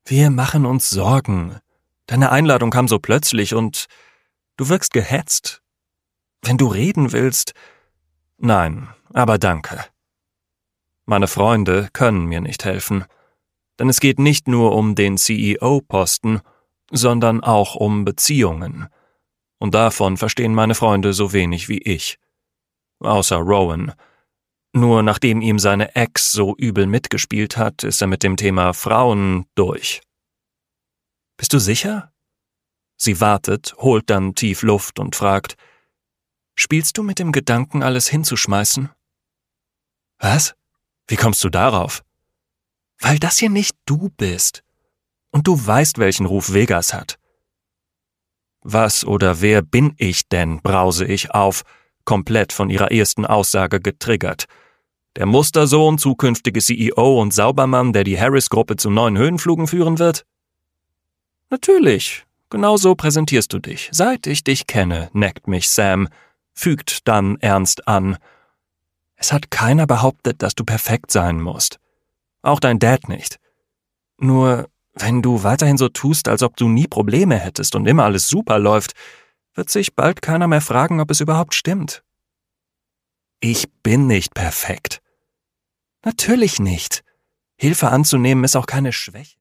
Wir machen uns Sorgen. Deine Einladung kam so plötzlich und du wirkst gehetzt. Wenn du reden willst... Nein, aber danke. Meine Freunde können mir nicht helfen. Denn es geht nicht nur um den CEO-Posten, sondern auch um Beziehungen. Und davon verstehen meine Freunde so wenig wie ich. Außer Rowan. Nur nachdem ihm seine Ex so übel mitgespielt hat, ist er mit dem Thema Frauen durch. Bist du sicher? Sie wartet, holt dann tief Luft und fragt, spielst du mit dem Gedanken, alles hinzuschmeißen? Was? Wie kommst du darauf? Weil das hier nicht du bist. Und du weißt, welchen Ruf Vegas hat. Was oder wer bin ich denn, brause ich auf, komplett von ihrer ersten Aussage getriggert. Der Mustersohn, zukünftige CEO und Saubermann, der die Harris-Gruppe zu neuen Höhenflugen führen wird? Natürlich, genau so präsentierst du dich. Seit ich dich kenne, neckt mich Sam, fügt dann ernst an. Es hat keiner behauptet, dass du perfekt sein musst. Auch dein Dad nicht. Nur, wenn du weiterhin so tust, als ob du nie Probleme hättest und immer alles super läuft, wird sich bald keiner mehr fragen, ob es überhaupt stimmt. Ich bin nicht perfekt. Natürlich nicht. Hilfe anzunehmen ist auch keine Schwäche.